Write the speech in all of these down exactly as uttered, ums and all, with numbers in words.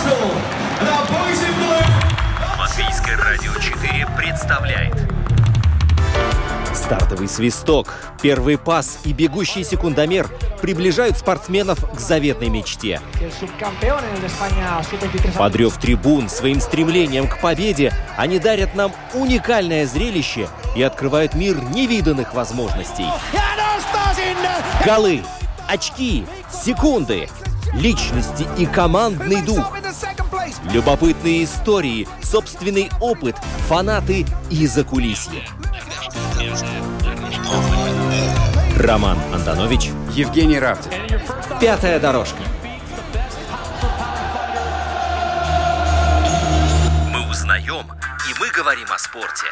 Латвийское радио четыре представляет Стартовый свисток, первый пас и бегущий секундомер приближают спортсменов к заветной мечте. Под рев трибун, своим стремлением к победе, они дарят нам уникальное зрелище и открывают мир невиданных возможностей. Голы, очки, секунды, личности и командный дух. Любопытные истории, собственный опыт, фанаты и закулисье. Роман Антонович, Евгений Равдин. Пятая дорожка. мы узнаем, и мы говорим о спорте.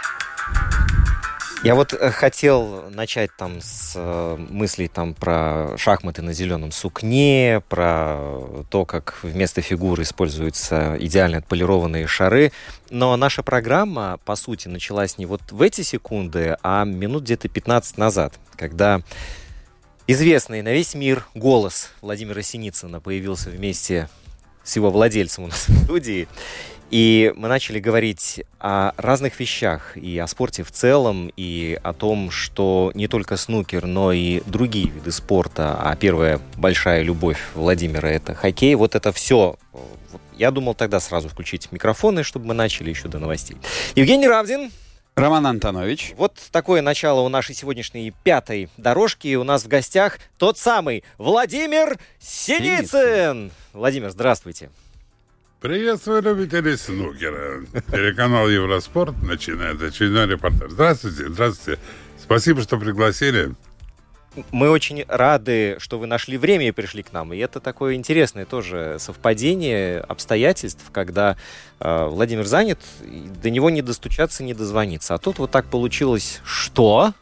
Я вот хотел начать там с э, мыслей там про шахматы на зеленом сукне, про то, как вместо фигур используются идеально отполированные шары. Но наша программа, по сути, началась не вот в эти секунды, а минут где-то пятнадцать назад, когда известный на весь мир голос Владимира Синицына появился вместе с его владельцем у нас в студии. И мы начали говорить о разных вещах, и о спорте в целом, и о том, что не только снукер, но и другие виды спорта, а первая большая любовь Владимира – это хоккей. Вот это все. Я думал тогда сразу включить микрофоны, чтобы мы начали еще до новостей. Евгений Равдин. Роман Антонович. Вот такое начало у нашей сегодняшней пятой дорожки. У нас в гостях тот самый Владимир Синицын. Синицын. Владимир, здравствуйте. Приветствую любителей снукера. Телеканал Евроспорт начинает очередной репортаж. Здравствуйте, здравствуйте. Спасибо, что пригласили. Мы очень рады, что вы нашли время и пришли к нам. И это такое интересное тоже совпадение обстоятельств, когда э, Владимир занят, и до него не достучаться, не дозвониться. А тут вот так получилось, что...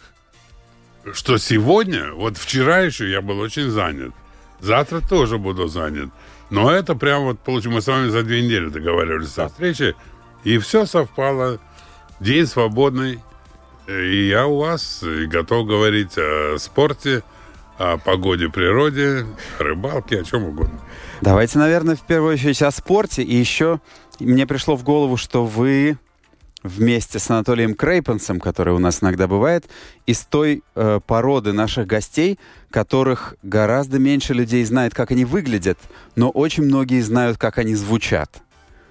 Что сегодня, вот вчера еще я был очень занят. Завтра тоже буду занят. Но это прям вот получилось. Мы с вами за две недели договаривались о встрече, и все совпало. День свободный. И я у вас и готов говорить о спорте, о погоде, природе, о рыбалке, о чем угодно. Давайте, наверное, в первую очередь о спорте. И еще мне пришло в голову, что вы вместе с Анатолием Крейпенсом, который у нас иногда бывает, из той э, породы наших гостей, которых гораздо меньше людей знает, как они выглядят, но очень многие знают, как они звучат.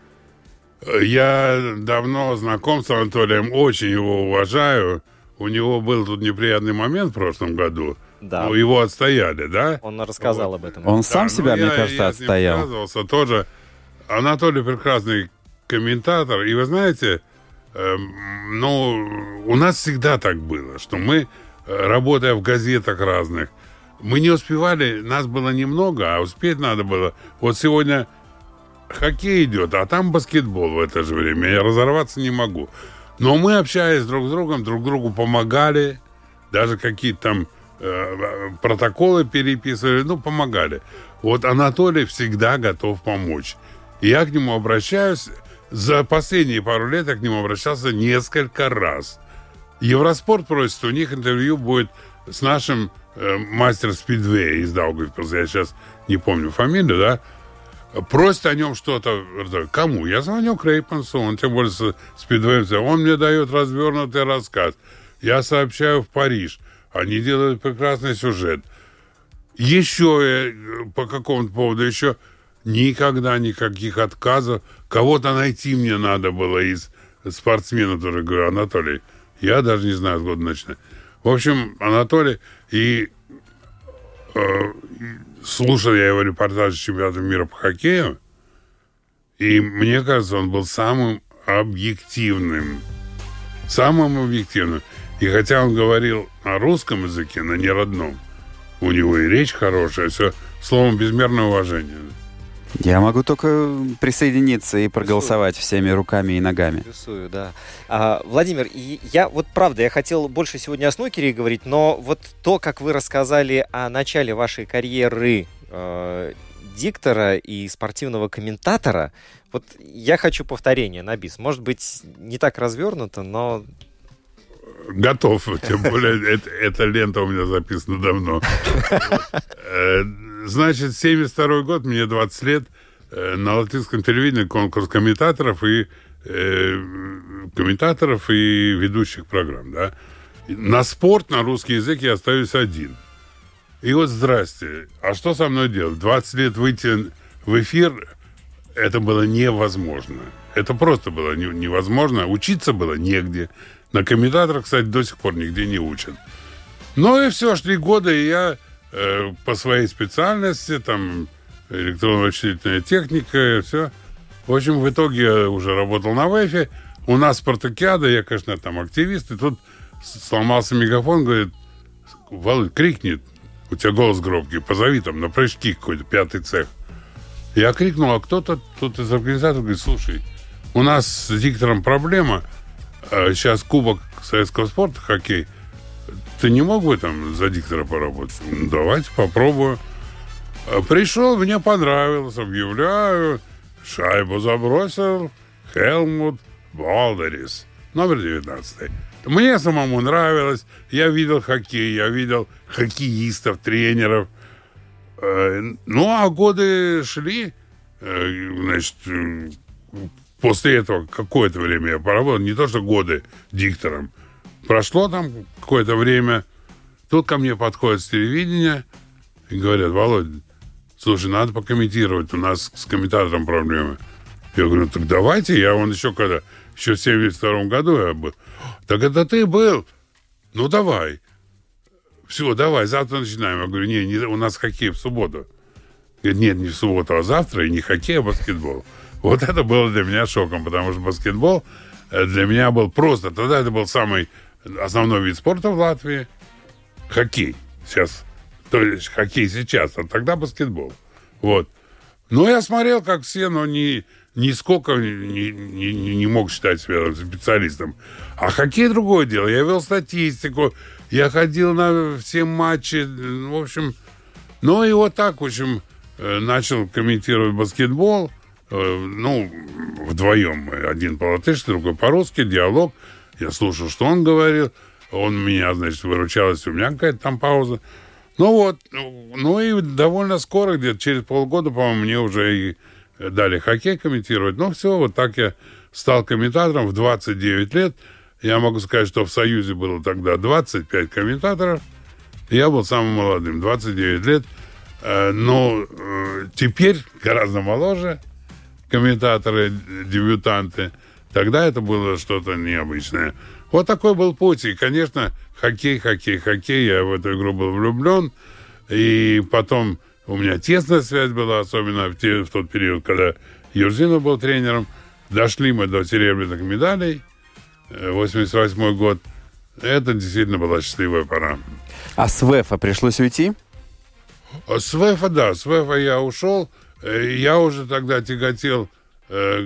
Я давно знаком с Анатолием, очень его уважаю. У него был тут неприятный момент в прошлом году. Да. Но его отстояли, да? Он рассказал вот. об этом. Он сам да, себя, ну, мне я, кажется, я отстоял. Я тоже. Анатолий прекрасный комментатор. И вы знаете, э, ну, у нас всегда так было, что мы, работая в газетах разных, мы не успевали, нас было немного, а успеть надо было. Вот сегодня хоккей идет, а там баскетбол в это же время. Я разорваться не могу. Но мы, общаясь друг с другом, друг другу помогали. Даже какие-то там э, протоколы переписывали. Ну, помогали. Вот Анатолий всегда готов помочь. И я к нему обращаюсь. За последние пару лет я к нему обращался несколько раз. Евроспорт просит, у них интервью будет с нашим э, мастер спидвея из Даугавпилса. Я сейчас не помню фамилию, да? Просит о нем что-то. Кому? Я звоню Крейпенсу, он тем более с спидвеем. Он мне дает развернутый рассказ. Я сообщаю в Париж. Они делают прекрасный сюжет. Еще по какому-то поводу еще никогда никаких отказов. Кого-то найти мне надо было из спортсменов, тоже говорю, Анатолий, я даже не знаю, откуда начинать. В общем, Анатолий, и э, слушал я его репортаж чемпионата мира по хоккею, и мне кажется, он был самым объективным. Самым объективным. И хотя он говорил на русском языке, на неродном, у него и речь хорошая, все, словом, безмерное уважение. Я могу только присоединиться и проголосовать всеми руками и ногами. Рисую, да. А, Владимир, и я вот правда, я хотел больше сегодня о снукере говорить, но вот то, как вы рассказали о начале вашей карьеры э, диктора и спортивного комментатора, вот я хочу повторения на бис. Может быть, не так развернуто, но... Готов, тем более это, эта лента у меня записана давно. Значит, семьдесят второй год, мне двадцать лет. э, на латинском телевидении конкурс комментаторов и э, комментаторов и ведущих программ, да. На спорт, на русский язык я остаюсь один. И вот здрасте. А что со мной делать? двадцать лет выйти в эфир, это было невозможно. Это просто было невозможно. Учиться было негде. На комментаторах, кстати, до сих пор нигде не учат. Ну и все, шли годы, и я э, по своей специальности, там, электронно-вычислительная техника, все. В общем, в итоге я уже работал на ВЭФе. У нас спартакиада, я, конечно, там активист, и тут сломался мегафон, говорит, Володь, крикни, у тебя голос громкий, позови там на прыжки какой-то, пятый цех. Я крикнул, а кто-то тут из организаторов говорит, слушай, у нас с диктором проблема, сейчас Кубок советского спорта, хоккей, ты не мог бы там за диктора поработать? Ну, давайте попробую. Пришел, мне понравилось, объявляю, шайбу забросил Хелмут Балдерис, номер девятнадцатый. Мне самому нравилось, я видел хоккей, я видел хоккеистов, тренеров. Ну, а годы шли, значит, после этого какое-то время я поработал, не то что годы диктором. Прошло там какое-то время, тут ко мне подходят с телевидения и говорят, Володь, слушай, надо покомментировать, у нас с комментатором проблемы. Я говорю, так давайте, я вон еще когда, еще в семьдесят втором году я был. Так это ты был? Ну, давай. Все, давай, завтра начинаем. Я говорю, не, не у нас хоккей в субботу. Говорит, нет, не в субботу, а завтра, и не хоккей, а баскетбол. Вот это было для меня шоком, потому что баскетбол для меня был просто... Тогда это был самый основной вид спорта в Латвии. Хоккей. Сейчас. То есть хоккей сейчас, а тогда баскетбол. Вот. Но я смотрел, как все, но не, нисколько не, не, не мог считать себя специалистом. А хоккей другое дело. Я вел статистику, я ходил на все матчи. В общем, ну и вот так, в общем, начал комментировать баскетбол. Ну, вдвоем. Один по-латышски, другой по-русски, диалог. Я слушал, что он говорил. Он меня, значит, выручал, если у меня какая-то там пауза. Ну вот, ну и довольно скоро, где-то через полгода, по-моему, мне уже и дали хоккей комментировать. Ну все, вот так я стал комментатором в двадцать девять лет. Я могу сказать, что в Союзе было тогда двадцать пять комментаторов. Я был самым молодым, двадцать девять лет. Но теперь гораздо моложе комментаторы, дебютанты. Тогда это было что-то необычное. Вот такой был путь. И, конечно, хоккей, хоккей, хоккей. Я в эту игру был влюблен. И потом у меня тесная связь была, особенно в, те, в тот период, когда Юрзинов был тренером. Дошли мы до серебряных медалей. восемьдесят восьмой год. Это действительно была счастливая пора. А с ВЭФа пришлось уйти? С ВЭФа, да. С ВЭФа я ушел. Я уже тогда тяготел э,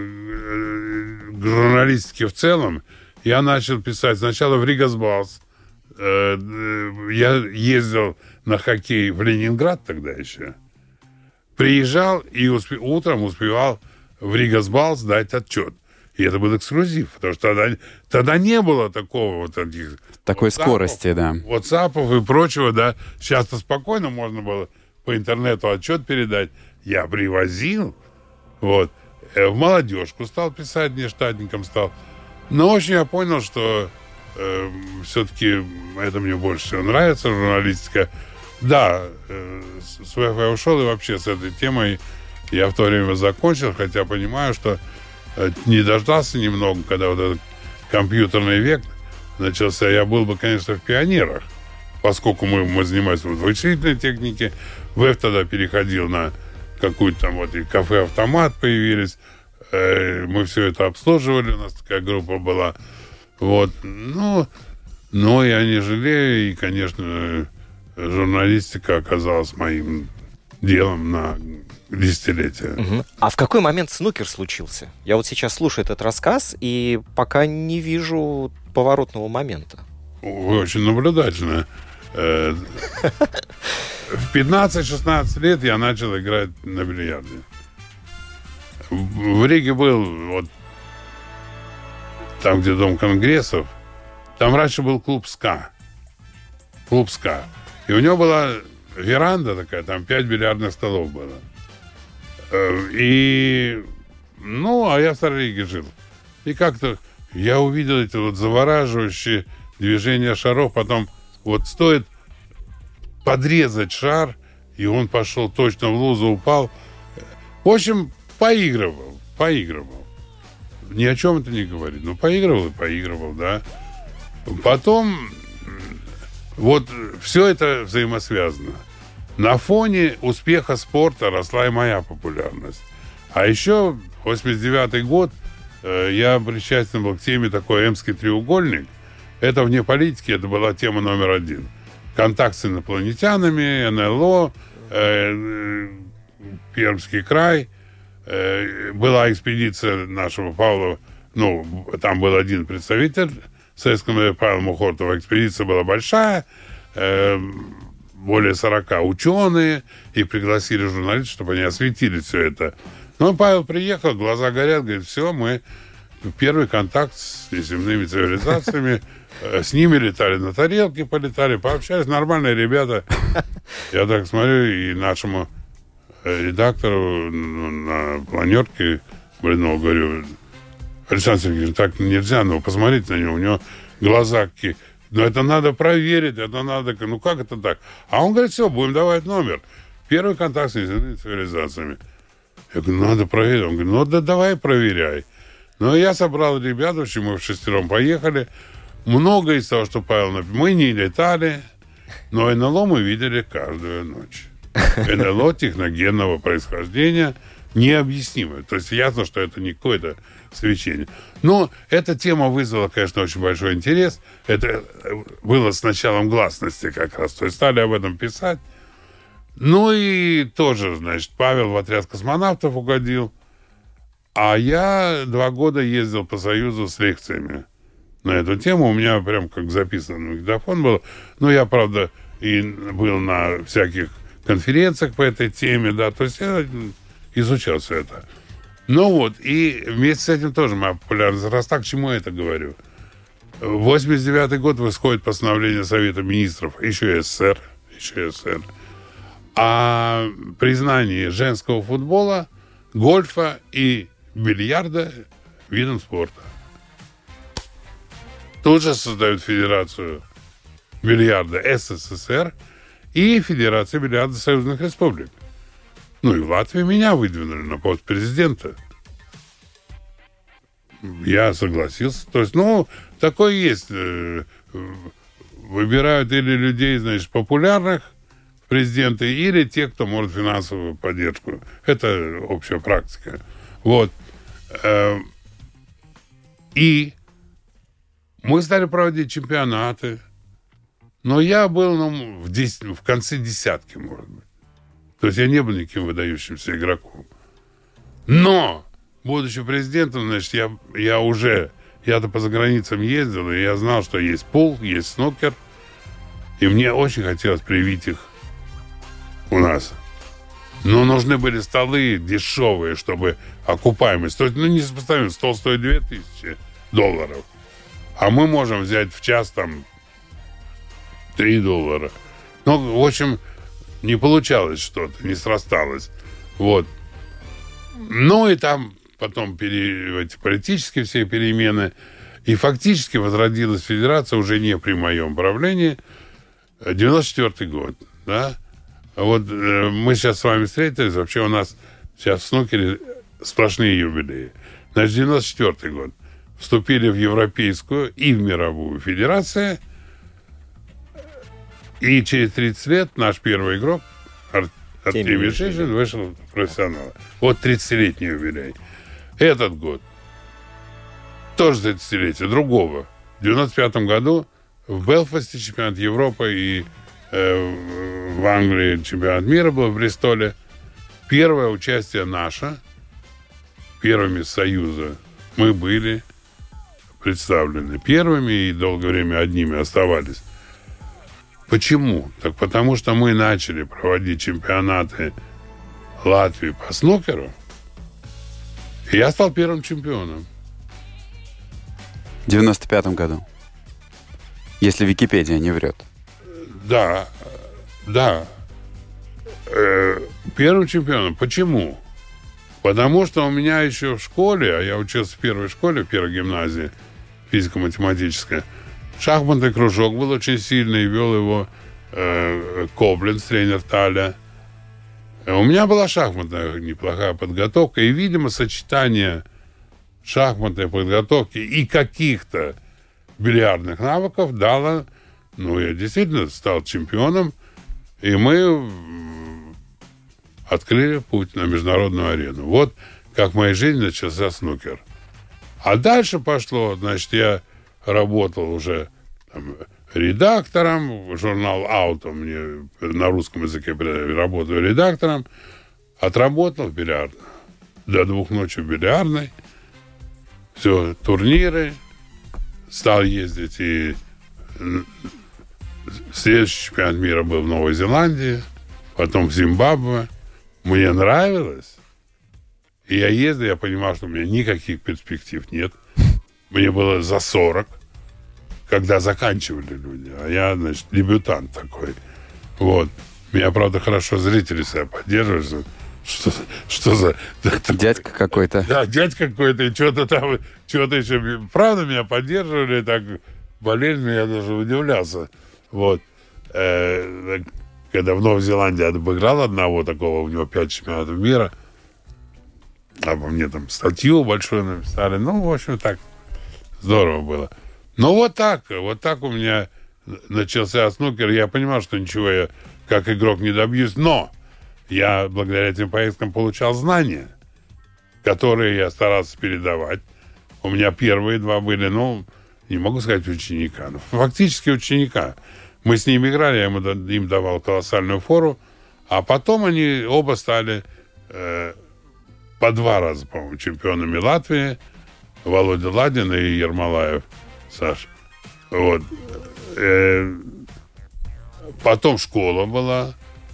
к журналистике в целом. Я начал писать сначала в Ригасбалс. Э, я ездил на хоккей в Ленинград тогда еще. Приезжал и успе- утром успевал в Ригасбалс дать отчет. И это был эксклюзив, потому что тогда, тогда не было такого вот таких... Такой скорости, да. Ватсапов и прочего, да. Сейчас-то спокойно можно было по интернету отчет передать. Я привозил, вот, в молодежку стал писать, внештатником стал. Но очень я понял, что э, все-таки это мне больше всего нравится, журналистика. Да, э, с ВЭФ я ушел, и вообще с этой темой я в то время закончил, хотя понимаю, что э, не дождался немного, когда вот этот компьютерный век начался. Я был бы, конечно, в пионерах, поскольку мы, мы занимались вот вычислительной техникой. ВЭФ тогда переходил на какую-то там вот и кафе-автомат появились. Э, мы все это обслуживали, у нас такая группа была. Вот. Ну, но я не жалею, и, конечно, журналистика оказалась моим делом на десятилетие. Угу. А в какой момент снукер случился? Я вот сейчас слушаю этот рассказ и пока не вижу поворотного момента. Вы очень наблюдательны. В пятнадцать-шестнадцать лет я начал играть на бильярде. В Риге был вот там, где Дом конгрессов. Там раньше был клуб СКА. Клуб СКА. И у него была веранда такая, там пять бильярдных столов было. И, ну, а я в Старой жил. И как-то я увидел эти вот завораживающие движения шаров. Потом вот стоит подрезать шар, и он пошел точно в лузу, упал. В общем, поигрывал, поигрывал. Ни о чем это не говорит. Ну, поигрывал и поигрывал, да. Потом вот все это взаимосвязано. На фоне успеха спорта росла и моя популярность. А еще восемьдесят девятый год э, я причастен был к теме такой «Эмский треугольник». Это вне политики, это была тема номер один. Контакт с инопланетянами, эн эл о, э, Пермский край. Э, была экспедиция нашего Павла, ну, там был один представитель советского, Павел Мухортов. Экспедиция была большая, э, более сорока ученые, и пригласили журналистов, чтобы они осветили все это. Но Павел приехал, глаза горят, говорит, все, мы первый контакт с неземными цивилизациями, с ними летали на тарелке, полетали, пообщались, нормальные ребята. Я так смотрю, и нашему редактору на планерке Блинову говорю, Александр Сергеевич, так нельзя, ну, посмотрите на него, у него глаза какие. Но это надо проверить, это надо... Ну, как это так? А он говорит, все, будем давать номер. Первый контакт с неземными цивилизациями. Я говорю, надо проверить. Он говорит, ну, да давай проверяй. Ну, я собрал ребят, в общем, мы в шестером поехали. Много из того, что Павел написал. Мы не летали, но эн эл о мы видели каждую ночь. эн эл о техногенного происхождения необъяснимое. То есть ясно, что это не какое-то свечение. Но эта тема вызвала, конечно, очень большой интерес. Это было с началом гласности как раз. То есть стали об этом писать. Ну и тоже, значит, Павел в отряд космонавтов угодил. А я два года ездил по Союзу с лекциями на эту тему. У меня прям как записан магнитофон был. Ну, я, правда, и был на всяких конференциях по этой теме, да. То есть я изучал все это. Ну вот, и вместе с этим тоже моя популярность росла. К чему я это говорю? В восемьдесят девятый год восходит постановление Совета Министров, еще СССР, еще СССР, о признании женского футбола, гольфа и бильярда видом спорта. Тут же создают Федерацию бильярда СССР и Федерацию бильярда Союзных Республик. Ну и в Латвии меня выдвинули на пост президента. Я согласился. То есть, ну, такое есть. Выбирают или людей, значит, популярных в президенты, или те, кто может финансовую поддержку. Это общая практика. Вот. И мы стали проводить чемпионаты. Но я был ну, в, десять, в конце десятки, может быть. То есть я не был никаким выдающимся игроком. Но, будучи президентом, значит, я, я уже... Я-то по заграницам ездил, и я знал, что есть пул, есть снукер. И мне очень хотелось привить их у нас. Но нужны были столы дешевые, чтобы окупаемость. То есть, ну, не сопоставим, стол стоит две тысячи долларов. А мы можем взять в час, там, три доллара. Ну, в общем... Не получалось что-то, не срасталось. Вот. Ну и там потом пере, эти политические все перемены. И фактически возродилась федерация уже не при моем правлении. девяносто четвёртый год. Да? Вот э, мы сейчас с вами встретились. Вообще у нас сейчас в снукере сплошные юбилеи. Значит, девяносто четвёртый год. Вступили в Европейскую и в Мировую Федерацию. И через тридцать лет наш первый игрок Ар- Артемий Шишин вышел в профессионалы. Вот тридцатилетний юбилей. Этот год тоже тридцатилетие другого. В девяносто пятом году в Белфасте чемпионат Европы и э, в Англии чемпионат мира был в Бристоле. Первое участие наше, первыми Союза, мы были представлены первыми и долгое время одними оставались. Почему? Так потому что мы начали проводить чемпионаты Латвии по снукеру, и я стал первым чемпионом. В девяносто пятом году. Если Википедия не врет. Да, да. Э, первым чемпионом. Почему? Потому что у меня еще в школе, а я учился в первой школе, в первой гимназии, физико-математическая, шахматный кружок был очень сильный, вел его э, Кобленц, тренер Таля. У меня была шахматная неплохая подготовка, и, видимо, сочетание шахматной подготовки и каких-то бильярдных навыков дало, ну, я действительно стал чемпионом, и мы открыли путь на международную арену. Вот как в моей жизни начался снукер. А дальше пошло, значит, я работал уже там редактором, журнал «Ауто» мне на русском языке работаю редактором, отработал в бильярдной. До двух ночи в бильярдной. Все, турниры. Стал ездить, и следующий чемпионат мира был в Новой Зеландии, потом в Зимбабве. Мне нравилось. И я ездил, я понимал, что у меня никаких перспектив нет. Мне было за сорок, когда заканчивали люди. А я, значит, дебютант такой. Вот. Меня, правда, хорошо зрители себя поддерживают. Что, что за... Дядька какой-то. Да, дядька какой-то. И что-то там, что-то еще... Правда, меня поддерживали, так болезненно, я даже удивлялся. Вот. Э, когда в Новой Зеландии я обыграл одного такого, у него пять чемпионатов мира, а по мне там статью большую написали. Ну, в общем, так здорово было. Ну, вот так, вот так у меня начался снукер. Я понимал, что ничего я как игрок не добьюсь, но я благодаря этим поездкам получал знания, которые я старался передавать. У меня первые два были, ну, не могу сказать ученика, но фактически ученика. Мы с ними играли, я им давал колоссальную фору, а потом они оба стали э, по два раза, по-моему, чемпионами Латвии. Володя Ладин и Ермолаев Саш. Вот. Э, потом школа была.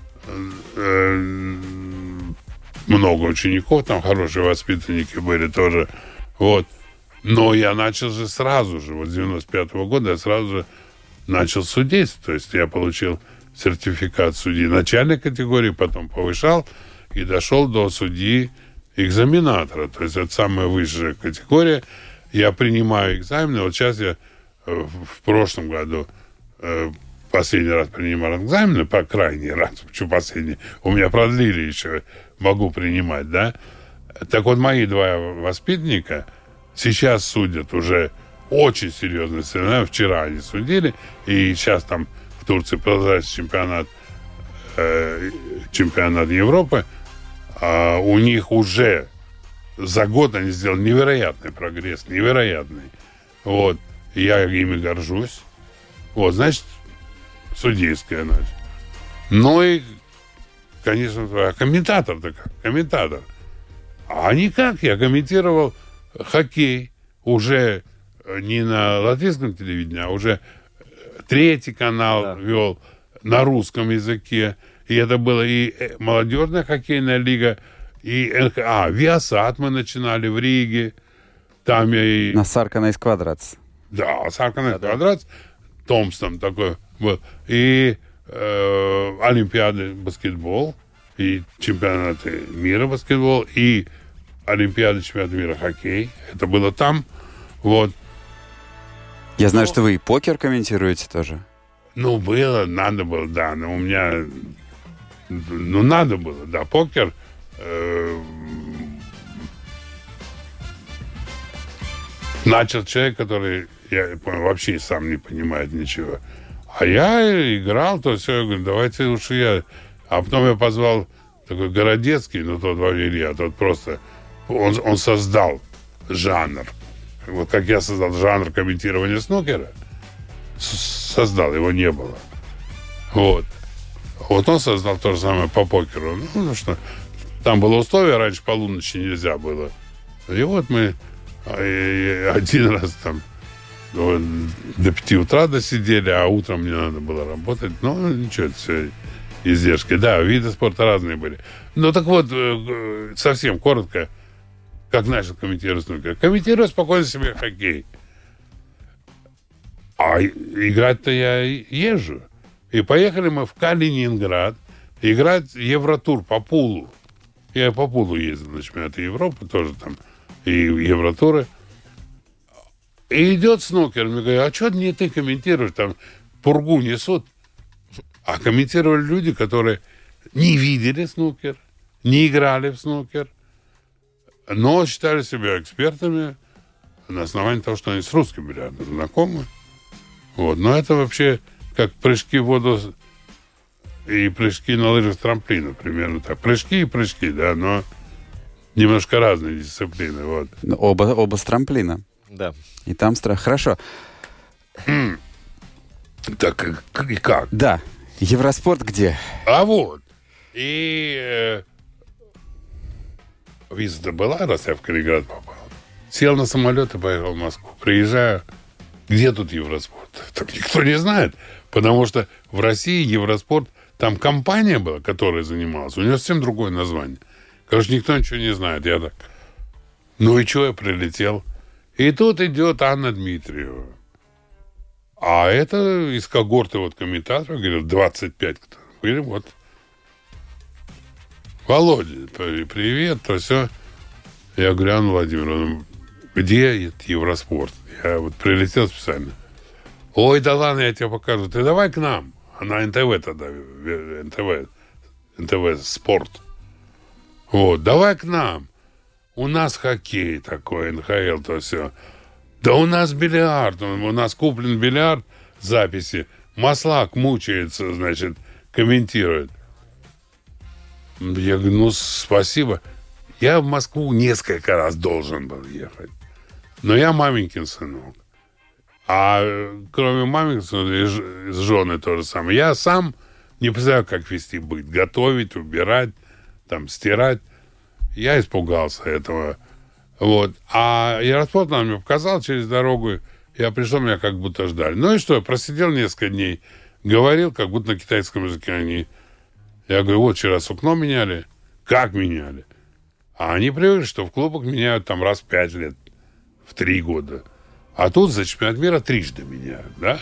Э, много учеников, там хорошие воспитанники были тоже. Вот. Но я начал же сразу же, вот с девяносто пятого года я сразу же начал судейство. То есть я получил сертификат судьи начальной категории, потом повышал и дошел до судьи экзаменатора. То есть это самая высшая категория. Я принимаю экзамены. Вот сейчас я в прошлом году последний раз принимал экзамены, по крайний раз, почему последний? У меня продлили еще, могу принимать, да? Так вот, мои два воспитанника сейчас судят уже очень серьезно. Вчера они судили, и сейчас там в Турции продолжается чемпионат, э, чемпионат Европы. А у них уже за год они сделали невероятный прогресс, невероятный. Вот. Я ими горжусь. Вот, значит, судейская, значит. Ну и, конечно, а комментатор-то как? Комментатор. А никак. Я комментировал хоккей уже не на латвийском телевидении, а уже третий канал да. вел на русском языке. И это была и молодежная хоккейная лига, и эн ха эл. А, Виасат мы начинали в Риге. Там я и... На Сарканайс Квадратс. Да, Сарканайс да, Квадратс. Да. Томпсон такой был. И э, Олимпиады баскетбол, и чемпионаты мира баскетбол, и Олимпиады чемпионата мира хоккей. Это было там. Вот. Я знаю, ну, что вы и покер комментируете тоже. Ну, было, надо было, да. Но у меня... Ну, надо было, да. Покер... Э, начал человек, который, я вообще сам не понимает ничего. А я играл, то все, я говорю, давайте лучше я. А потом я позвал такой Городецкий, ну, тот Валерий, а тот просто... Он, он создал жанр. Вот как я создал жанр комментирования снукера, создал, его не было. Вот. Вот он создал то же самое по покеру. Ну, потому что там было условие, раньше полуночи нельзя было. И вот мы один раз там до пяти утра досидели, а утром мне надо было работать. Ну, ничего, это все издержки. Да, виды спорта разные были. Ну, так вот, совсем коротко, как начал комментировать снукер. Комментирую спокойно себе хоккей. А играть-то я езжу. И поехали мы в Калининград играть Евротур по пулу. Я по пулу ездил на чемпионаты Европы, тоже там, и Евротуры. И идет снукер, мне говорят, а что не ты комментируешь, там пургу несут. А комментировали люди, которые не видели снукер, не играли в снукер, но считали себя экспертами на основании того, что они с русским бильярдом знакомы. Вот. Но это вообще как прыжки в воду и прыжки на лыжах с трамплина, примерно так. Прыжки и прыжки, да, но немножко разные дисциплины. Вот. Оба, оба с трамплина. Да. И там страх. Хорошо. Так и как? Да. Евроспорт где? А вот. И э, виза-то была, раз я в Калининград попал. Сел на самолет и поехал в Москву. Приезжаю. Где тут Евроспорт? Так никто не знает. Потому что в России Евроспорт, там компания была, которая занималась. У нее совсем другое название. Короче, никто ничего не знает. Я так, ну и что, я прилетел. И тут идет Анна Дмитриева. А это из когорты вот комментаторов, говорят, двадцать пять кто. Или вот. Володя, привет, то все. Я говорю, Анна Владимировна, где Евроспорт? Я вот прилетел специально. Ой, да ладно, я тебе покажу. Ты давай к нам. Она эн тэ вэ тогда, эн тэ вэ, эн тэ вэ Спорт. Вот, давай к нам. У нас хоккей такой, эн ха эл, то все. Да у нас бильярд. У нас куплен бильярд, записи. Маслак мучается, значит, комментирует. Я говорю, ну, спасибо. Я в Москву несколько раз должен был ехать. Но я маменькин сынок. А кроме маменькин сынка, с женой то же самое. Я сам не представляю, как вести быт. Готовить, убирать, там, стирать. Я испугался этого. Вот. А Евроспорт нам мне показал через дорогу. Я пришел, меня как будто ждали. Ну и что, я просидел несколько дней. Говорил, как будто на китайском языке они... Я говорю, вот вчера сукно меняли. Как меняли? А они привыкли, что в клубах меняют там раз в пять лет. В три года. А тут за чемпионат мира трижды меняют, да?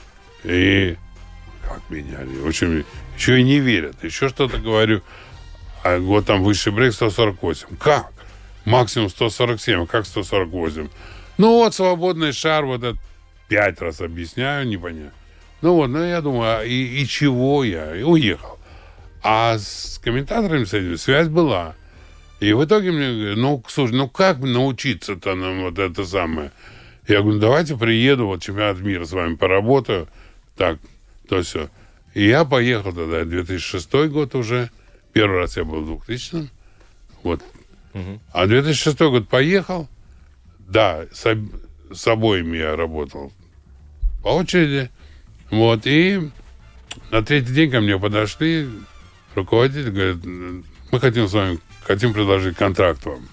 И как меняли? В общем, еще и не верят. Еще что-то говорю. А вот там высший брейк сто сорок восемь. Как? Максимум сто сорок семь. А как сто сорок восемь? Ну вот свободный шар вот этот. Пять раз объясняю, непонятно. Ну вот, ну я думаю, а и, и чего я? И уехал. А с комментаторами с этим связь была. И в итоге мне говорят, ну, слушай, ну как научиться-то нам вот это самое? Я говорю, давайте приеду, вот чемпионат мира с вами поработаю. Так, то все. И я поехал тогда, две тысячи шестой год уже. Первый раз я был в двухтысячном. Вот. Угу. А две тысячи шестой год поехал. Да, с, об... с обоими я работал по очереди. Вот. И на третий день ко мне подошли руководитель, говорит, мы хотим с вами, хотим предложить контракт вам.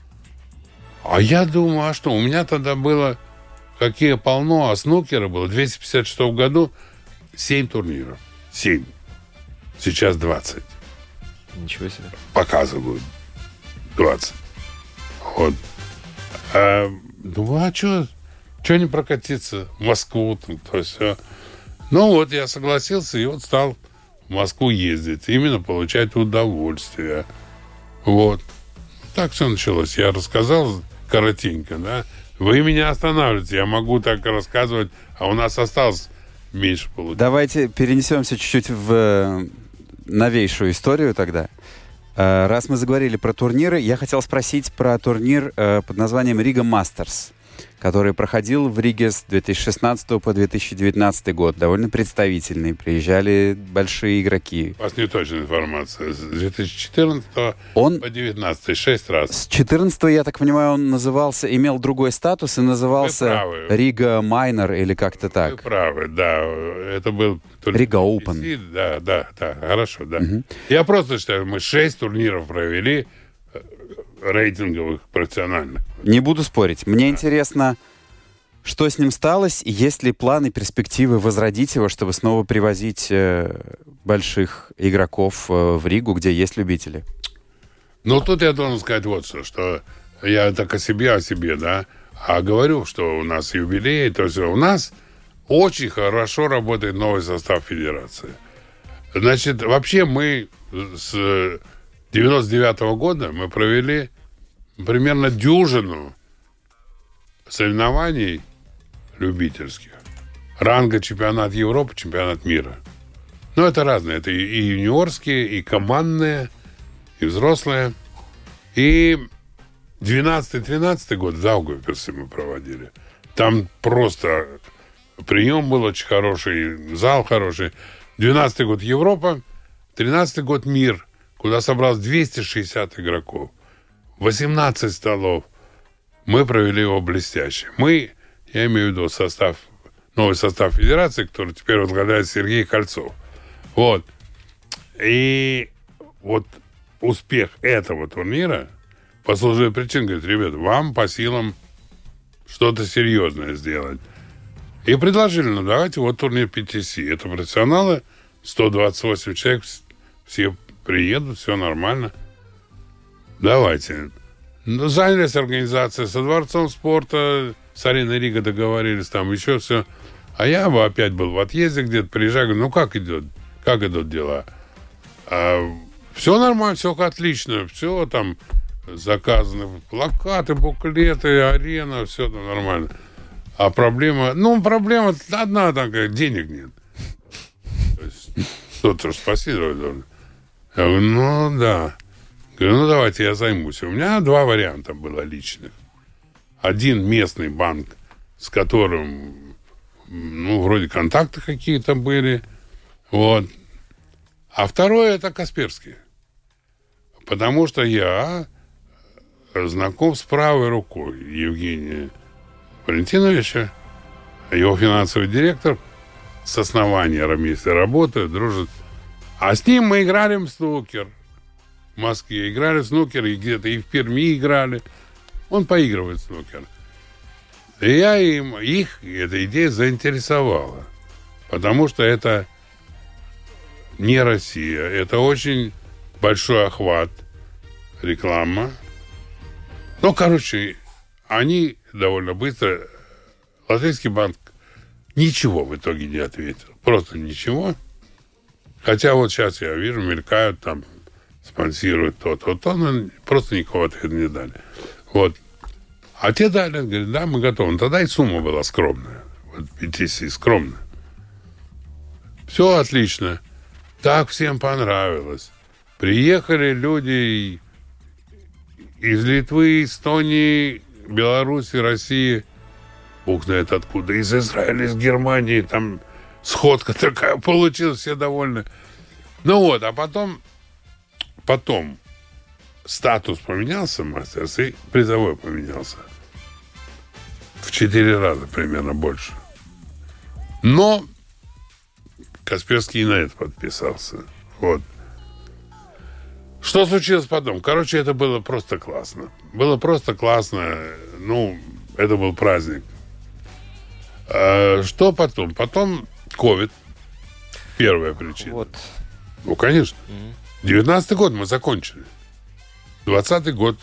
А я думаю, а что? У меня тогда было хоккея полно, а снукера было в двести пятьдесят шестом году семь турниров. семь. Сейчас двадцать. Ничего себе. Показывают. двадцать. Вот. А, думаю, а что? Что не прокатиться в Москву? Там, то все. Ну вот, я согласился и вот стал в Москву ездить. Именно получать удовольствие. Вот. Так все началось. Я рассказал коротенько, да. Вы меня останавливаете. Я могу так рассказывать, а у нас осталось меньше получить. Давайте перенесемся чуть-чуть в новейшую историю тогда. Раз мы заговорили про турниры, я хотел спросить про турнир под названием Рига Мастерс, который проходил в Риге с две тысячи шестнадцатого по две тысячи девятнадцатый год. Довольно представительный. Приезжали большие игроки. У вас неточная информация. С две тысячи четырнадцатого он... по девятнадцатый. Шесть раз. С четырнадцатого, я так понимаю, он назывался, имел другой статус и назывался Рига Майнер или как-то так. Вы правы, да. Это был... Рига Оупен. Да, да, да. Хорошо, да. Угу. Я просто считаю, мы шесть турниров провели рейтинговых профессиональных. Не буду спорить. Мне интересно, что с ним сталось, и есть ли планы, перспективы возродить его, чтобы снова привозить э, больших игроков э, в Ригу, где есть любители? Ну, тут я должен сказать вот что, что я так о себе, о себе, да, а говорю, что у нас юбилей, то есть у нас очень хорошо работает новый состав федерации. Значит, вообще мы с девяносто девятого года мы провели примерно дюжину соревнований любительских. Ранга чемпионат Европы, чемпионат мира. Ну, это разные. Это и юниорские, и командные, и взрослые. И двенадцатый-тринадцатый год в Даугавпилсе мы проводили. Там просто прием был очень хороший, зал хороший. двенадцатый год Европа, тринадцатый год мир, куда собралось двести шестьдесят игроков. восемнадцать столов. Мы провели его блестяще. Мы, я имею в виду состав, новый состав федерации, который теперь возглавляет Сергей Кольцов. Вот. И вот успех этого турнира послужил причиной, говорит, ребята, вам по силам что-то серьезное сделать. И предложили, ну, давайте вот турнир пи ти си. Это профессионалы, сто двадцать восемь человек, все приедут, все нормально. Давайте. Ну, занялись организацией со Дворцом спорта, с Ареной Рига договорились, там еще все. А я бы опять был в отъезде где-то, приезжаю, говорю, ну, как идет? Как идут дела? А, все нормально, все отлично, все там заказаны, плакаты, буклеты, арена, все там нормально. А проблема, ну, проблема одна такая, денег нет. То есть, кто-то же спасибо должен. Я говорю, ну, да. Говорю, ну, давайте я займусь. У меня два варианта было личных. Один местный банк, с которым, ну, вроде контакты какие-то были. Вот. А второе, это Касперский. Потому что я знаком с правой рукой Евгения Валентиновича, его финансовый директор, с основания вместе работают, дружат. А с ним мы играли в снукер в Москве. Играли в снукер, и где-то и в Перми играли. Он поигрывает в снукер. И я им, их эта идея заинтересовала. Потому что это не Россия. Это очень большой охват. Реклама. Ну, короче, они довольно быстро... Латвийский банк ничего в итоге не ответил. Просто ничего. Хотя вот сейчас я вижу, мелькают там, спонсируют то-то, то, но просто никакого ответа не дали. Вот. А те дали, говорят, да, мы готовы. Ну, тогда и сумма была скромная. Вот пи ти си скромная. Все отлично. Так всем понравилось. Приехали люди из Литвы, Эстонии, Беларуси, России. Бог знает откуда. Из Израиля, из Германии. Там сходка такая получилась, все довольны. Ну вот, а потом, потом статус поменялся, мастерс, и призовой поменялся. В четыре раза примерно больше. Но Касперский и на это подписался. Вот. Что случилось потом? Короче, это было просто классно. Было просто классно. Ну, это был праздник. А что потом? Потом ковид. Первая причина. Вот. Ну, конечно. девятнадцатый год мы закончили. двадцатый год.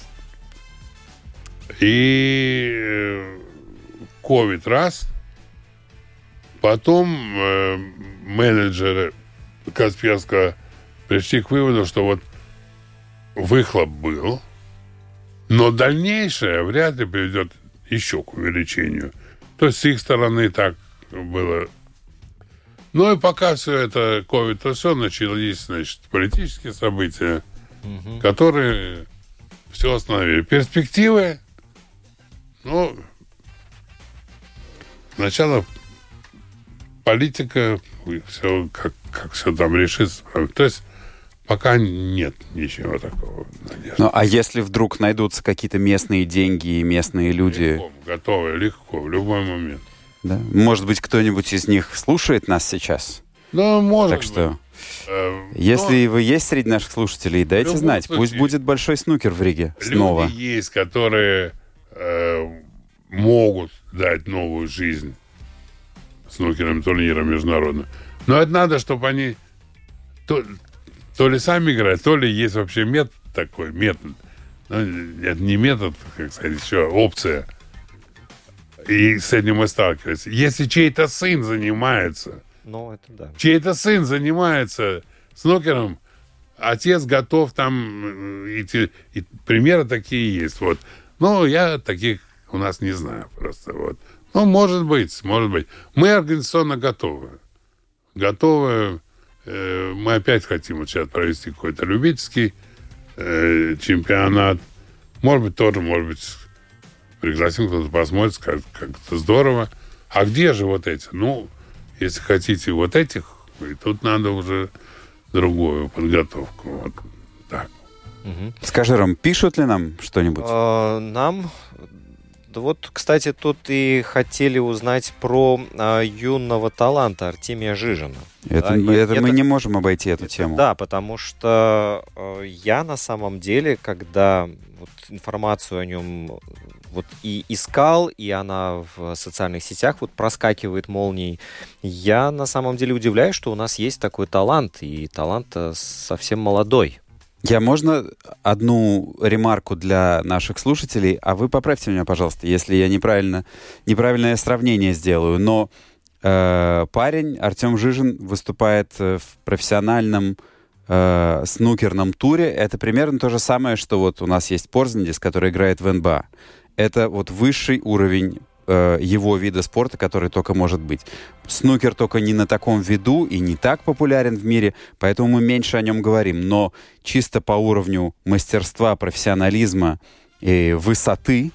И ковид раз. Потом э, менеджеры Касперского пришли к выводу, что вот выхлоп был, но дальнейшее вряд ли приведет еще к увеличению. То есть с их стороны так было. Ну и пока все это, ковид, то все, начались, значит, политические события, угу. которые все остановили. Перспективы, ну, сначала политика, все, как, как все там решится. То есть пока нет ничего такого. Надежды. Ну, а если вдруг найдутся какие-то местные деньги и местные люди... Легко, готовы, легко, в любой момент. Да? Может быть, кто-нибудь из них слушает нас сейчас? Ну, может Так быть. что, э, если но... вы есть среди наших слушателей, дайте знать. случае, Пусть будет большой снукер в Риге люди снова. есть, которые э, могут дать новую жизнь снукерным турнирам международным. Но это надо, чтобы они то, то ли сами играют, то ли есть вообще метод такой, метод. Ну, это не метод, как сказать, еще опция. И с этим мы сталкиваемся. Если чей-то сын занимается, Ну, это да. чей-то сын занимается снукером, отец готов там, и, и примеры такие есть, вот. Но я таких у нас не знаю просто, вот. Ну, может быть, может быть. Мы организационно готовы. Готовы. Э, мы опять хотим вот сейчас провести какой-то любительский э, чемпионат. Может быть, тоже, может быть, пригласим, кто-то посмотрит, скажет, как это здорово. А где же вот эти? Ну, если хотите вот этих, и тут надо уже другую подготовку. Вот так. Угу. Скажи, Ром, пишут ли нам что-нибудь? А, нам... Вот, кстати, тут и хотели узнать про а, юного таланта Артемия Жижина. Это, да, это, это мы это, не можем обойти эту это, тему. Да, потому что э, я на самом деле, когда вот, информацию о нем вот, и искал, и она в социальных сетях вот, проскакивает молнией, я на самом деле удивляюсь, что у нас есть такой талант, и талант совсем молодой. Я, можно одну ремарку для наших слушателей? А вы поправьте меня, пожалуйста, если я неправильно, неправильное сравнение сделаю. Но э, парень, Артем Жижин, выступает в профессиональном э, снукерном туре. Это примерно то же самое, что вот у нас есть Порзиндис, который играет в эн бэ а. Это вот высший уровень э, его вида спорта, который только может быть. Снукер только не на таком виду и не так популярен в мире, поэтому мы меньше о нем говорим. Но чисто по уровню мастерства, профессионализма и высоты,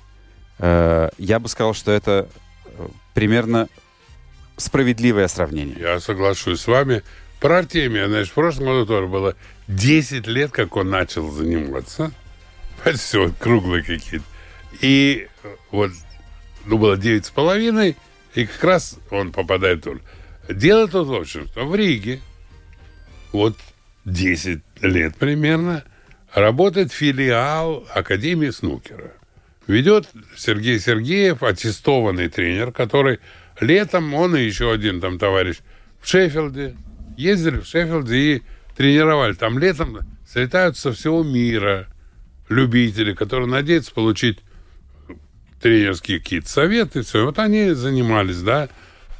э, я бы сказал, что это примерно справедливое сравнение. Я соглашусь с вами. Про Артемия, значит, в прошлом году тоже было десять лет, как он начал заниматься. Все, круглые какие-то. И вот, ну, было девять с половиной, и как раз он попадает тоже. Дело тут в общем, что в Риге вот десять лет примерно работает филиал Академии снукера. Ведет Сергей Сергеев, аттестованный тренер, который летом, он и еще один там товарищ в Шеффилде, ездили в Шеффилде и тренировали. Там летом слетают со всего мира любители, которые надеются получить тренерские какие-то советы, все. Вот они занимались, да.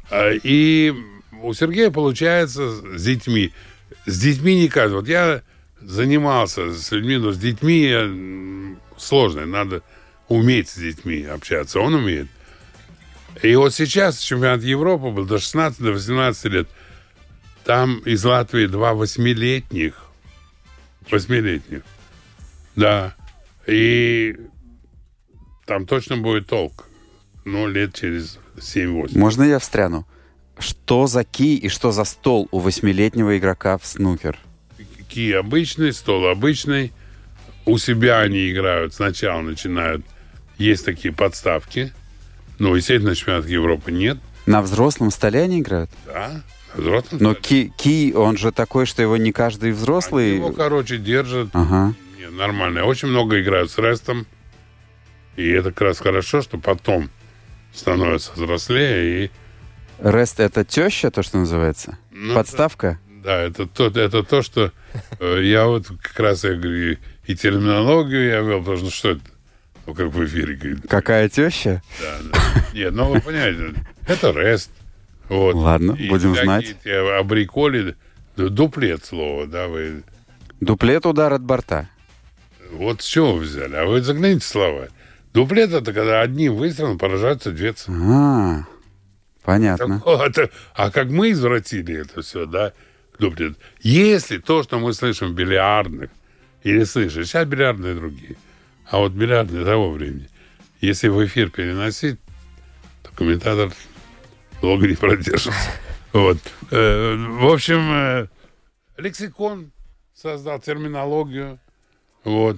И у Сергея получается с детьми. С детьми не каждый. Вот я занимался с людьми, но с детьми сложно. Надо уметь с детьми общаться. Он умеет. И вот сейчас чемпионат Европы был до шестнадцати, до восемнадцати лет. Там из Латвии два восьмилетних. Восьмилетних. Да. И там точно будет толк. Ну, лет через семь-восемь. Можно я встряну? Что за ки и что за стол у восьмилетнего игрока в снукер? Ки обычный, стол обычный. У себя они играют. Сначала начинают. Есть такие подставки. Ну, естественно, чемпионата Европы нет. На взрослом столе они играют? Да, на взрослом Но столе. ки, ки, он же такой, что его не каждый взрослый... Они его, короче, держат. Ага. Не, нормально. Очень много играют с рестом. И это как раз хорошо, что потом становятся взрослее. И... Рест — это теща, то, что называется? Ну, Подставка? Это, да, это то, это то, что э, я вот как раз, я говорю, и терминологию я вел, потому что что это? Ну, как в эфире говорит. Какая теща? Да, да. Нет, ну, вы понимаете, это рест. Вот. Ладно, и будем знать. Те абриколи, дуплет слово, да, вы... Дуплет — удар от борта. Вот с чего вы взяли? А вы загляните слова. Дуплет — это когда одним выстрелом поражаются две цели. А, понятно. Так, а как мы извратили это все, да, дуплет. Если то, что мы слышим в бильярдных, или слышали, сейчас бильярдные другие, а вот бильярдные того времени, если в эфир переносить, то комментатор долго не продержится. Вот. В общем, лексикон создал, терминологию. Вот.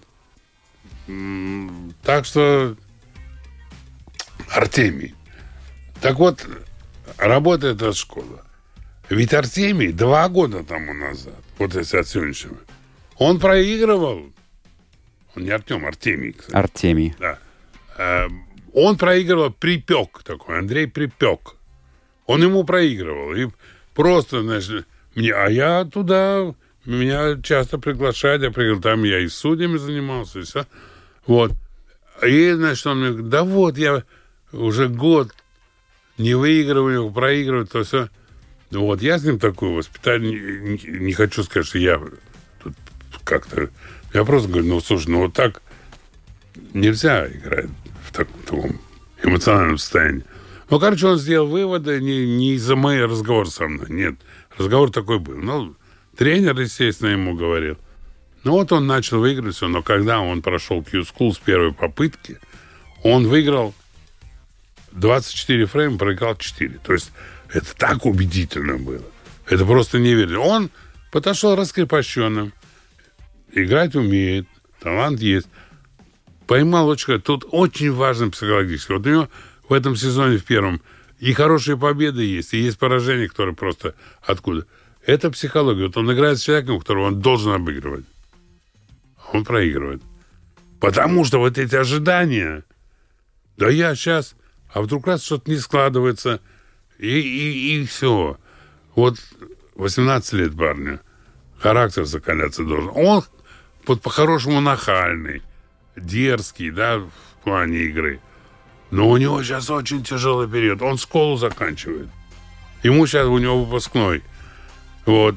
Так что Артемий. Так вот, работает эта школа. Ведь Артемий два года тому назад, вот если от сегодняшнего, он проигрывал. Он не Артем, Артемий, кстати. Артемий. Да. Он проигрывал, Припек такой, Андрей Припек. Он ему проигрывал. И просто, значит, мне, а я туда, меня часто приглашают, я приехал, там я и с судьями занимался, и все. Вот. И, значит, он мне говорит, да вот, я уже год не выигрываю, проигрываю, то все. Вот, я с ним такое воспитание, не, не хочу сказать, что я тут как-то. Я просто говорю, ну, слушай, ну, вот так нельзя играть в таком эмоциональном состоянии. Ну, короче, он сделал выводы не, не из-за моего разговора со мной. Нет, разговор такой был. Ну, тренер, естественно, ему говорил. Ну, вот он начал выигрывать все, но когда он прошел Q-School с первой попытки, он выиграл двадцать четыре фрейма, проиграл четыре. То есть это так убедительно было. Это просто невероятно. Он подошел раскрепощенным. Играть умеет, талант есть. Поймал очень... Тут очень важно психологически. Вот у него в этом сезоне, в первом, и хорошие победы есть, и есть поражения, которые просто откуда. Это психология. Вот он играет с человеком, которого он должен обыгрывать. Он проигрывает. Потому что вот эти ожидания, да я сейчас, а вдруг раз что-то не складывается, и, и, и все. Вот восемнадцать лет парню, характер закаляться должен. Он вот по-хорошему нахальный, дерзкий, да, в плане игры. Но у него сейчас очень тяжелый период. Он школу заканчивает. Ему сейчас, у него выпускной. Вот.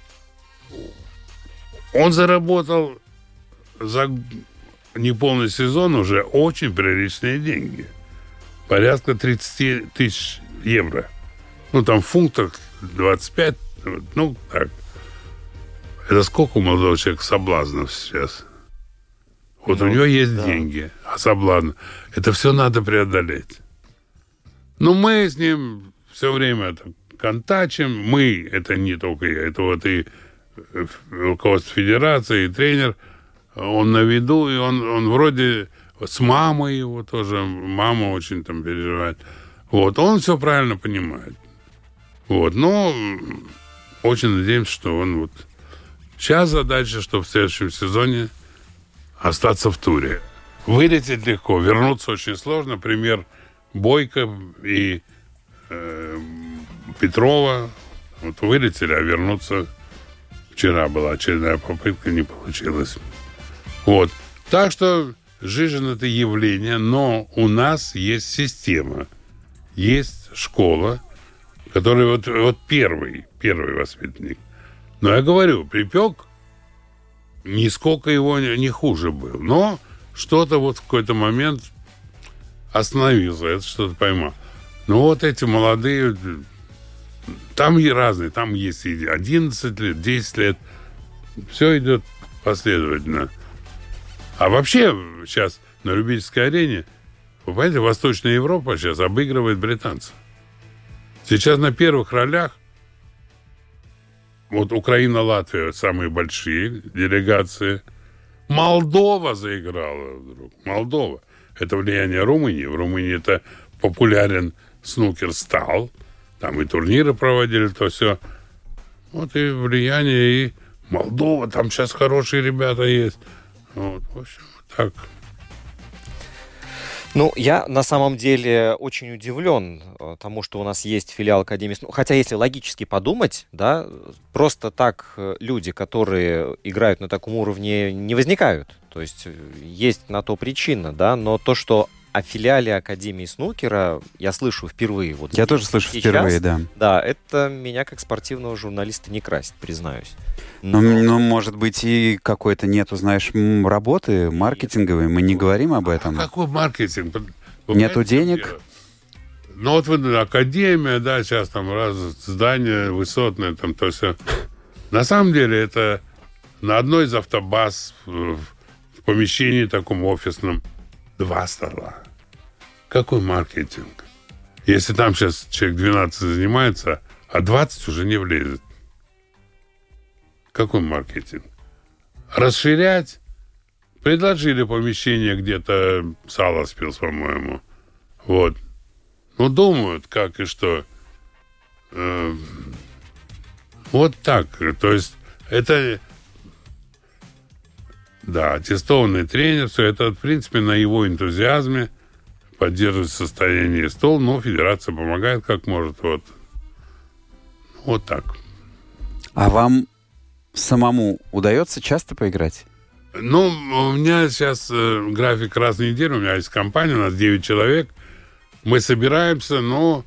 Он заработал за неполный сезон уже очень приличные деньги. Порядка тридцать тысяч евро. Ну, там в фунтах двадцать пять. Ну, так. Это сколько у молодого человека соблазнов сейчас? Вот ну, у него есть да. деньги, а соблазн. Это все надо преодолеть. Ну, мы с ним все время это контачим. Мы, это не только я, это вот и руководство федерации, и тренер. Он на виду, и он, он вроде с мамой его тоже. Мама очень там переживает. Вот, он все правильно понимает. Вот, но очень надеемся, что он вот... Сейчас задача, что в следующем сезоне остаться в туре. Вылететь легко, вернуться очень сложно. Пример Бойко и э, Петрова. Вот вылетели, а вернуться... Вчера была очередная попытка, не получилось. Вот. Так что Жижин — это явление, но у нас есть система. Есть школа, которая вот, вот первый, первый воспитанник. Но я говорю, припек, нисколько его не, не хуже был. Но что-то вот в какой-то момент остановился, это что-то поймал. Но вот эти молодые, там и разные, там есть и одиннадцать лет, десять лет. Все идет последовательно. А вообще сейчас на любительской арене, вы понимаете, Восточная Европа сейчас обыгрывает британцев. Сейчас на первых ролях вот Украина, Латвия самые большие делегации. Молдова заиграла вдруг. Молдова. Это влияние Румынии. В Румынии это популярен снукер стал. Там и турниры проводили, то все. Вот и влияние, и Молдова. Там сейчас хорошие ребята есть. Вот, в общем, так. Ну, я на самом деле очень удивлен тому, что у нас есть филиал Академии. Хотя, если логически подумать, да, просто так люди, которые играют на таком уровне, не возникают. То есть есть на то причина, да, но то, что о филиале Академии снукера я слышу впервые. Вот я тоже слышу сейчас, впервые, да. Да, это меня как спортивного журналиста не красит, признаюсь. Но... Ну, ну, может быть, и какой-то нету, знаешь, работы маркетинговой. Мы не говорим об этом. А какой маркетинг? Вы нету денег? Ну, вот вы, Академия, да, сейчас там раз здание высотное, там то все. На самом деле, это на одной из автобаз в, в помещении таком офисном два стола. Какой маркетинг? Если там сейчас человек двенадцать занимается, а двадцать уже не влезет. Какой маркетинг? Расширять? Предложили помещение где-то Саласпилс, по-моему. Вот. Ну, думают, как и что. Э, вот так. То есть, это... Да, аттестованный тренер, все это, в принципе, на его энтузиазме поддерживает состояние стол, но федерация помогает как может. Вот, вот так. А вам самому удается часто поиграть? Ну, у меня сейчас э, график раз в неделю, у меня есть компания, у нас девять человек. Мы собираемся, но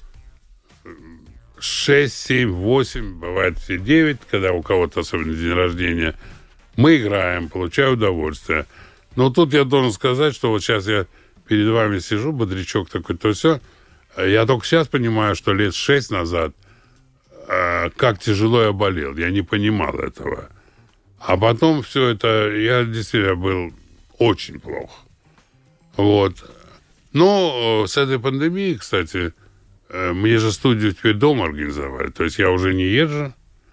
шесть, семь, восемь, бывает все девять, когда у кого-то особенно день рождения. Мы играем, получаю удовольствие. Но тут я должен сказать, что вот сейчас я перед вами сижу, бодрячок такой, то все. Я только сейчас понимаю, что лет шесть назад, э, как тяжело я болел. Я не понимал этого. А потом все это, я действительно был очень плохо. Вот. Но с этой пандемией, кстати, э, мне же студию теперь дома организовали. То есть я уже не езжу.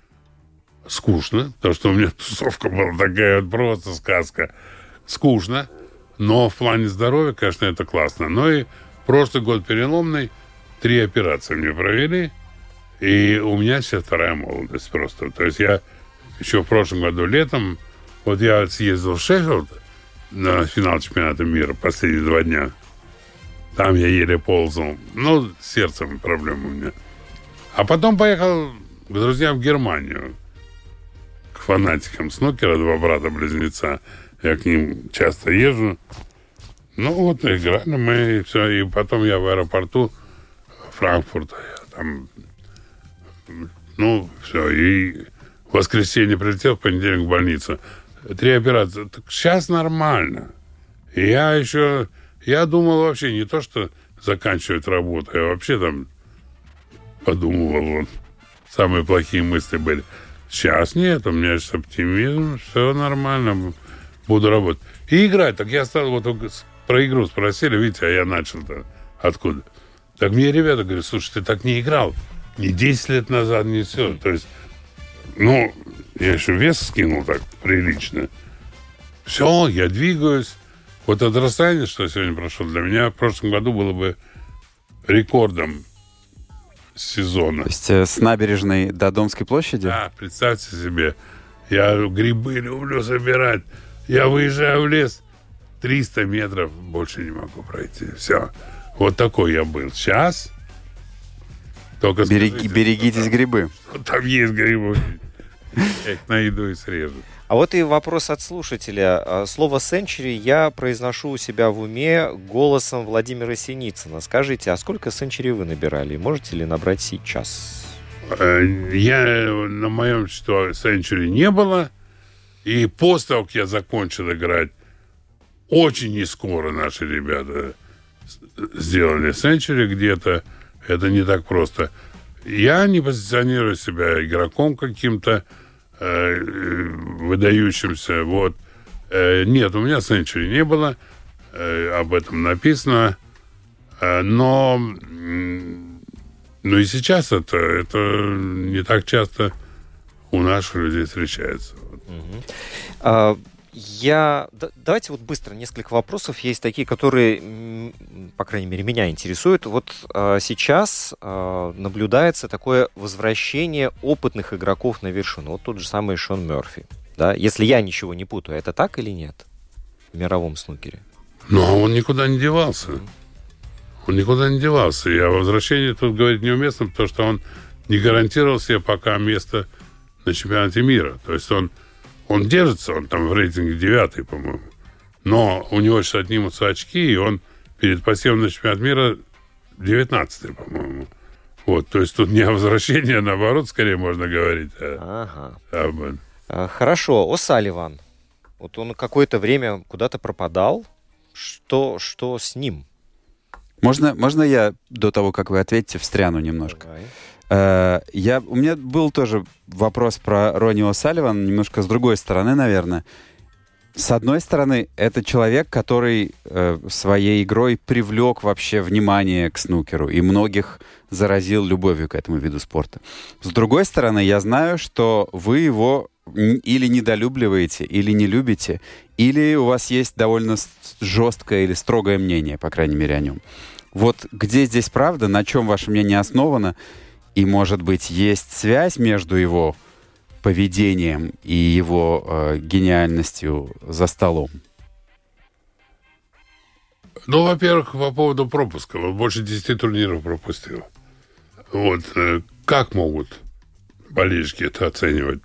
Скучно, потому что у меня тусовка была такая вот просто сказка. Скучно. Но в плане здоровья, конечно, это классно. Но и прошлый год переломный. Три операции мне провели. И у меня сейчас вторая молодость просто. То есть я еще в прошлом году летом, вот я съездил в Шеффилд на финал чемпионата мира последние два дня. Там я еле ползал. Ну, с сердцем проблемы у меня. А потом поехал к друзьям в Германию. К фанатикам снукера, два брата-близнеца. Я к ним часто езжу. Ну, вот играли мы, и все. И потом я в аэропорту Франкфурта. Там, ну, все. И в воскресенье прилетел, в понедельник в больницу. Три операции. Так сейчас нормально. И я еще... Я думал вообще не то, что заканчивать работу. Я вообще там подумывал. Вот, самые плохие мысли были. Сейчас нет, у меня сейчас оптимизм. Все нормально. Буду работать. И играть. Так я стал... Вот про игру спросили. Видите, а я начал-то откуда? Так мне ребята говорят, слушай, ты так не играл. Ни десять лет назад, ни все. То есть, ну, я еще вес скинул так прилично. Все, я двигаюсь. Вот это расстояние, что сегодня прошло, для меня в прошлом году было бы рекордом сезона. То есть э, с набережной до Домской площади? Да, представьте себе. Я грибы люблю собирать. Я выезжаю в лес, триста метров больше не могу пройти. Все. Вот такой я был. Сейчас только Береги, скажите, берегитесь там, грибы. Там есть грибы. Я их найду и срежу. А вот и вопрос от слушателя. Слово «сенчури» я произношу у себя в уме голосом Владимира Синицына. Скажите, а сколько сенчури вы набирали? Можете ли набрать сейчас? Я на моем счету сенчури не было. И после того, как я закончил играть, очень нескоро наши ребята сделали сенчури где-то. Это не так просто. Я не позиционирую себя игроком каким-то э, выдающимся. Вот. Э, нет, у меня сенчури не было. Э, об этом написано. Э, но ну и сейчас это, это не так часто у наших людей встречается. Угу. А, я... Да, давайте вот быстро несколько вопросов. Есть такие, которые, по крайней мере, меня интересуют. Вот а, сейчас а, наблюдается такое возвращение опытных игроков на вершину. Вот тот же самый Шон Мерфи. Да? Если я ничего не путаю, это так или нет в мировом снукере? Ну, а он никуда не девался. Mm. Он никуда не девался. И о возвращении тут говорить неуместно, потому что он не гарантировал себе пока место на чемпионате мира. То есть он Он держится, он там в рейтинге девятый, по-моему. Но у него сейчас отнимутся очки, и он перед посевом на чемпионат мира девятнадцатый, по-моему. Вот, то есть тут не о возвращении, а наоборот, скорее можно говорить. Ага. Об... А, хорошо, О'Салливан. Вот он какое-то время куда-то пропадал. Что, что с ним? Можно, можно я до того, как вы ответите, встряну немножко? Давай. Я, у меня был тоже вопрос про Ронни О'Салливана, немножко с другой стороны, наверное. С одной стороны, это человек, который э, своей игрой привлек вообще внимание к снукеру и многих заразил любовью к этому виду спорта. С другой стороны, я знаю, что вы его или недолюбливаете, или не любите, или у вас есть довольно жесткое или строгое мнение, по крайней мере, о нем. Вот где здесь правда, на чем ваше мнение основано? И, может быть, есть связь между его поведением и его э, гениальностью за столом? Ну, во-первых, по поводу пропуска. Вот больше десяти турниров пропустил. Вот. Э, как могут болельщики это оценивать?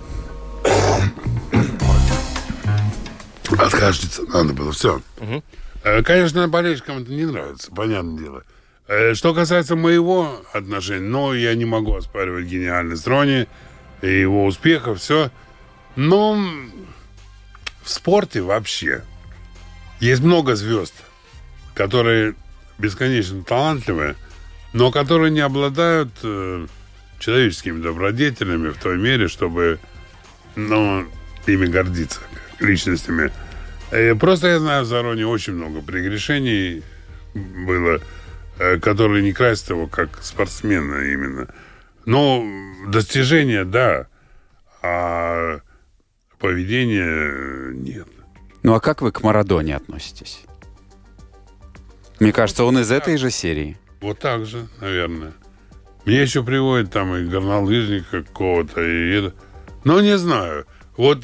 Откашляться надо было, все. Угу. Конечно, болельщикам это не нравится, понятное дело. Что касается моего отношения, ну, я не могу оспаривать гениальность Рони и его успехов, все. Но в спорте вообще есть много звезд, которые бесконечно талантливые, но которые не обладают э, человеческими добродетелями в той мере, чтобы, ну, ими гордиться, личностями. И просто я знаю, за Рони очень много прегрешений было, э, которые не красят его как спортсмена именно. Но достижения, да, а поведение нет. Ну, а как вы к Марадоне относитесь? Мне кажется, он из этой же серии. Вот так же, наверное. Мне еще приводят там и горнолыжника какого-то, и это. Но не знаю. Вот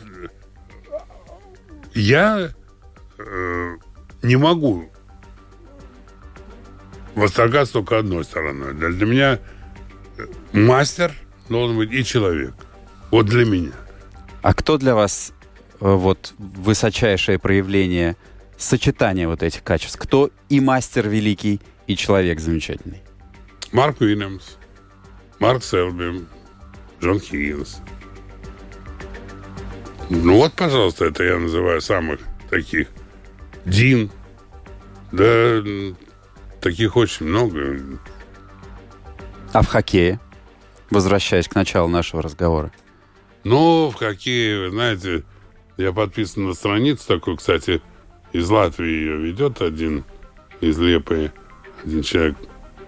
я э, не могу восторгаться только одной стороной. Для, для меня мастер должен быть и человек. Вот для меня. А кто для вас вот высочайшее проявление сочетания вот этих качеств? Кто и мастер великий, и человек замечательный? Марк Уильямс, Марк Селби, Джон Хиггинс. Ну вот, пожалуйста, это я называю самых таких. Дин. Да, таких очень много. А в хоккее? Возвращаясь к началу нашего разговора. Ну, в хоккее, вы знаете, я подписан на страницу такую, кстати, из Латвии ее ведет один из Лепы, один человек.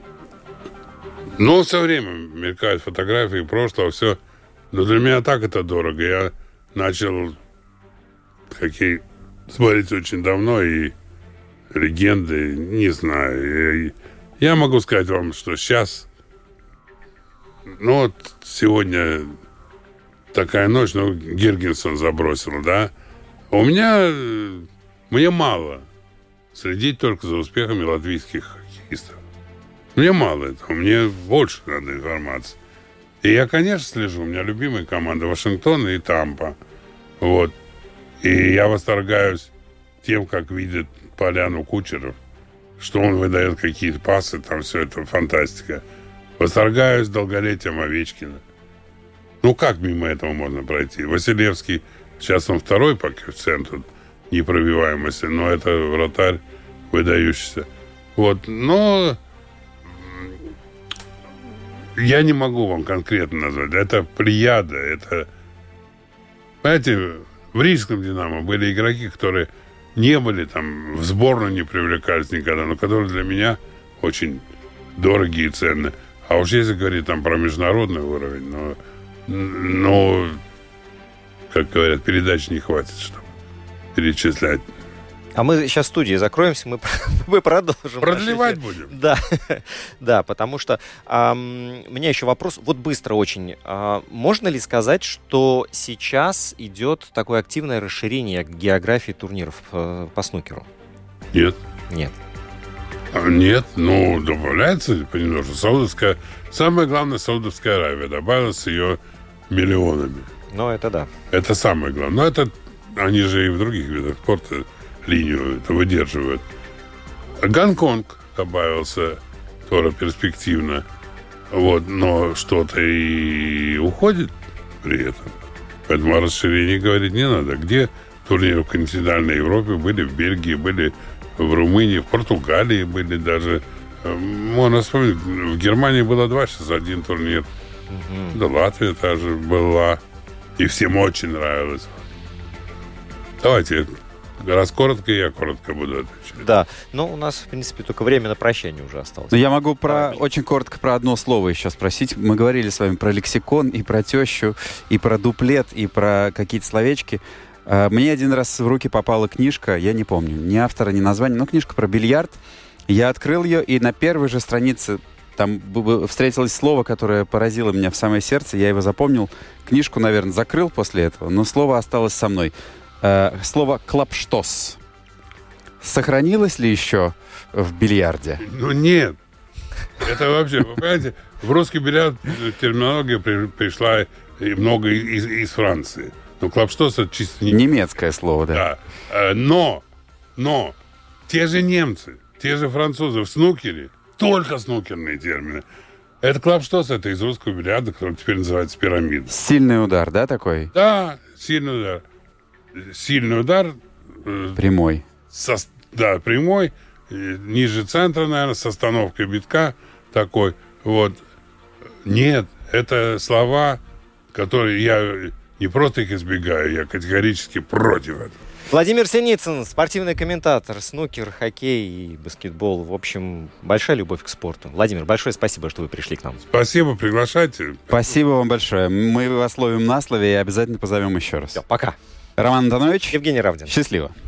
Но все время мелькают фотографии прошлого, все. Но для меня так это дорого. Я начал хоккей смотреть очень давно, и легенды, не знаю. Я, я могу сказать вам, что сейчас, ну вот сегодня такая ночь, ну, Гиргенсон забросил, да. У меня, мне мало следить только за успехами латвийских хоккеистов. Мне мало этого, мне больше надо информации. И я, конечно, слежу, у меня любимые команды Вашингтон и Тампа. Вот. И я восторгаюсь тем, как видит Поляну Кучеров, что он выдает какие-то пасы, там все это фантастика. Восторгаюсь долголетием Овечкина. Ну, как мимо этого можно пройти? Василевский, сейчас он второй по коэффициенту непробиваемости, но это вратарь выдающийся. Вот, но я не могу вам конкретно назвать. Это плеяда, это... Знаете, в Рижском «Динамо» были игроки, которые не были там, в сборную не привлекались никогда, но которые для меня очень дорогие и ценные. А уж если говорить там про международный уровень, но... Но, как говорят, передач не хватит, чтобы перечислять. А мы сейчас в студии закроемся, мы, мы продолжим. Продлевать будем? Да, да, потому что а, у меня еще вопрос, вот быстро очень. А, можно ли сказать, что сейчас идет такое активное расширение географии турниров по, по снукеру? Нет. Нет. А, нет, ну, добавляется понемножку. Саудовская, самое главное, Саудовская Аравия добавилась с ее миллионами. Ну, это да. Это самое главное. Но это, они же и в других видах спорта линию это выдерживают. Гонконг добавился тоже перспективно. Вот, но что-то и уходит при этом. Поэтому о расширении говорить не надо. Где турниры в континентальной Европе были, в Бельгии, были в Румынии, в Португалии были даже. Можно вспомнить, в Германии было два, сейчас один турнир. Угу. Да, Латвия тоже была. И всем очень нравилось. Давайте, раз коротко, я коротко буду отвечать. Да, но у нас, в принципе, только время на прощание уже осталось. Но я могу про, очень коротко про одно слово еще спросить. Мы говорили с вами про лексикон, и про тещу, и про дуплет, и про какие-то словечки. Мне один раз в руки попала книжка, я не помню, ни автора, ни названия, но книжка про бильярд. Я открыл ее, и на первой же странице там встретилось слово, которое поразило меня в самое сердце. Я его запомнил. Книжку, наверное, закрыл после этого, но слово осталось со мной. Э, слово «клапштос». Сохранилось ли еще в бильярде? Ну, нет. Это вообще, вы понимаете, в русский бильярд терминология при, пришла и много из, из Франции. Но клапштос — это чисто... Немецкое слово, да. Да. Но, но Те же немцы, те же французы в снукере, только снукерные термины. Это клапштос, это из русского бильярда, который теперь называется пирамида. Сильный удар, да, такой? Да, сильный удар. Сильный удар. Прямой. Со, да, прямой. Ниже центра, наверное, с остановкой битка такой. Вот. Нет, это слова, которые я не просто их избегаю, я категорически против этого. Владимир Синицын, спортивный комментатор, снукер, хоккей и баскетбол. В общем, большая любовь к спорту. Владимир, большое спасибо, что вы пришли к нам. Спасибо, приглашайте. Спасибо вам большое. Мы вас ловим на слове и обязательно позовем еще раз. Все, пока. Роман Антонович. Евгений Равдин. Счастливо.